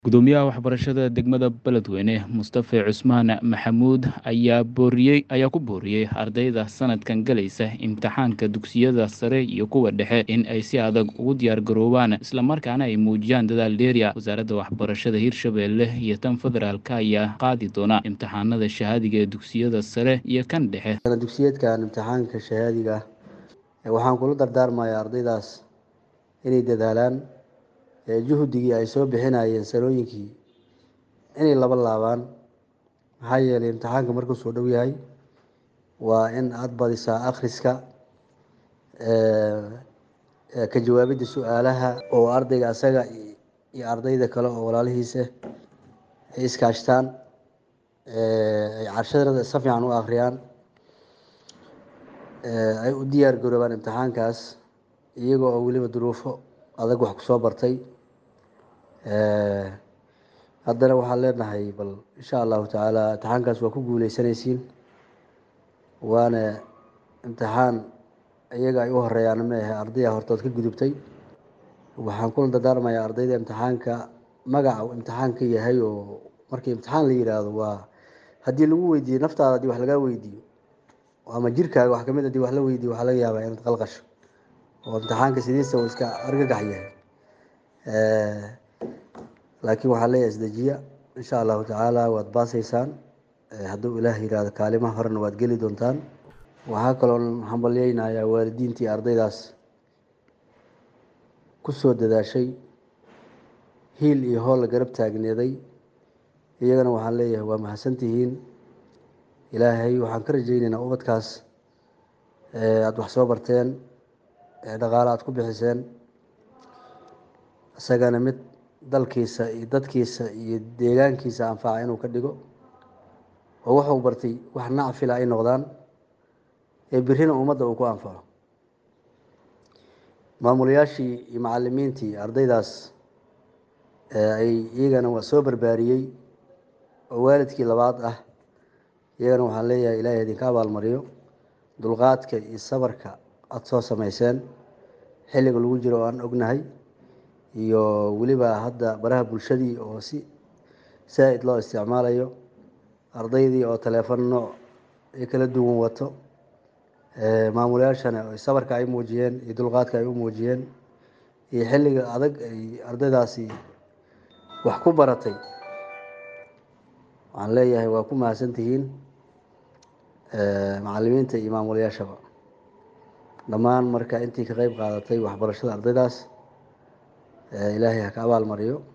Gudoomiyaha waxbarashada degmada Beledweyne Mustafa Cusmaan Maxamuud ayaa ku booriyay ardayda sanadkan galaysa imtixaanka dugsiyada sare iyo kuwa dhexe in ay si adag ugu diyaar garoobaan isla markaana ay muujiyaan dadaal dheeri ah. Wasaaradda Waxbarashada Hirshabelle iyo tan federaalka ayaa qaadi doona imtixaanada shahaadiga ee dugsiyada sare iyo kan dhexe. Dugsiyeedkan imtixaanka shahaadiga waxaan kula dardaarmayaa ardaydaas inay dadaalaan juhdigii ay soo bixinayeen sanooyinkii inay laba laabaan, maxaa yeelay imtixaanka markuu soo dhow yahay waa in aad badisaa akhriska, ka jawaabidda su-aalaha oo ardayga asaga iyo ardayda kale oo walaalihiisa ay iskaashtaan, ay casharada si fiican u akhriyaan, ay u diyaar garoobaan imtixaankaas iyaga oo weliba duruufo adag wax ku soo bartay. haddana waxaan leenahay bal insha allahu tacaala imtixaankaas waa ku guuleysanaysiin, waana imtixaan iyaga ay u horeeyaan maahe ardaya hortood ka gudubtay. waxaan kula dardaarmayaa ardayda imtixaanka magaca uu imtixaanka yahay, oo markii imtixaan la yiraahdo waa haddii lagu weydiiyo naftaada, haddii wax lagaa weydiiyo ama jirkaaga wax kamid haddii wax la weydiiyo waxaa laga yaabaa inaad qalqasho, oo imtixaanka sidiisa uu iska argagax yahay. laakiin waxaa leeyahay isdejiya, insha allahu tacaala waad baasaysaan, hadduu ilaah yiraahdo kaalimaha horena waad geli doontaan. waxaa kaloon hambalyeynayaa waalidiintii ardaydaas ku soo dadaashay, hiil iyo hool la garab taagneeday, iyagana waxaan leeyahay waa mahadsantihiin. ilaahay waxaan ka rajaynaynaa ubadkaas aada wax soo barteen, dhaqaale aad ku bixiseen, isagana mid dalkiisa iyo dadkiisa iyo deegaankiisa anfaca inuu ka dhigo, oo wuxuu bartay wax nacfila ay noqdaan, ee birina ummadda uu ku anfaco. maamulayaashii iyo macalimiintii ardaydaas ay iyagana waa soo barbaariyey oo waalidkii labaad ah, iyagana waxaan leeyahay ilaahay idinka abaalmariyo dulqaadka iyo sabarka aada soo sameyseen xilliga lagu jiro oo aan ognahay, iyo weliba hadda baraha bulshadii oo si saa-id loo isticmaalayo, ardaydii oo taleefan nooc ay kala duwan wato, maamulayaashana sabarka ay muujiyeen iyo dulqaadka ay u muujiyeen, iyo xilliga adag ay ardaydaasi wax ku baratay. waxaan leeyahay waa ku mahadsantihiin, macalimiinta iyo maamulayaashaba dhammaan. marka intii ka qeyb qaadatay waxbarashada ardaydaas ilaahay ha ka abaal mariyo.